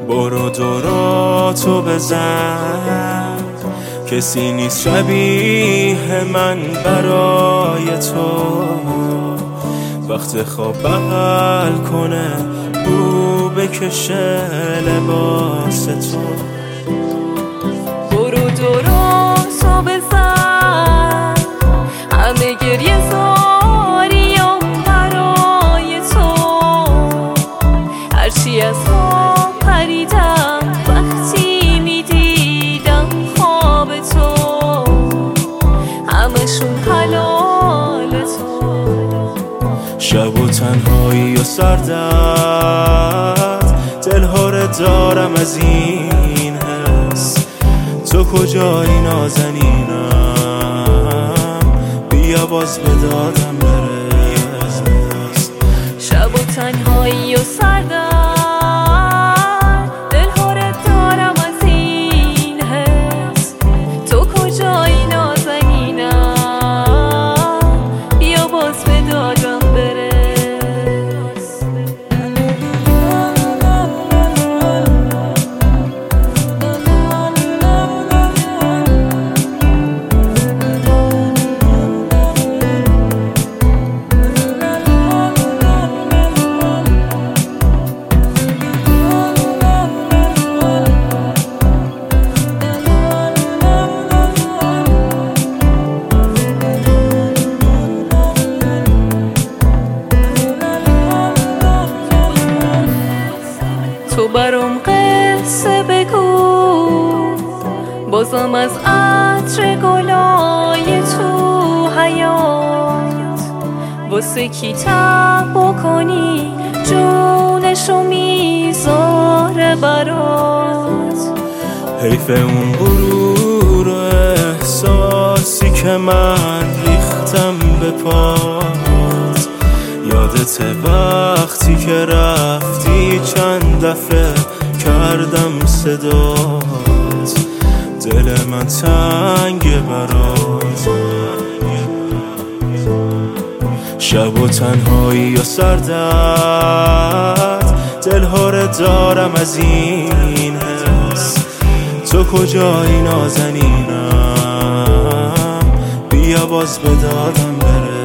برو دوراتو بزن، کسی نیست شبیه من برای تو. وقت خواب بغل کنه بو بکشه لباس تو. برو دوراتو بزن، همه گریه زاریم برای تو. هرچی از خواب پریدم وقتی میدیدم خواب تو، همشون حلال تو. شب و تنهایی و سردت دلها رو دارم از این حس. تو کجایی نازنینم، بیا باز به دادم برس. شب و تنهایی و سردت دلها رو دارم از این حس. تو کجایی نازنینم، بیا باز به دادم برس. تو برام قصه بگو، بازم از عطر گلای تو حیات. واسه کی تب بکنی جونشو میذاره برات. حیف اون غرور و احساسی که من ریختم به پات. یادت وقتی که رفتی چند دفعه کردم صدات. دل من تنگ برات. شب و تنهایی و سردت دلها رو دارم از این حس. تو کجایی نازنینم، بیا باز به دادم برس.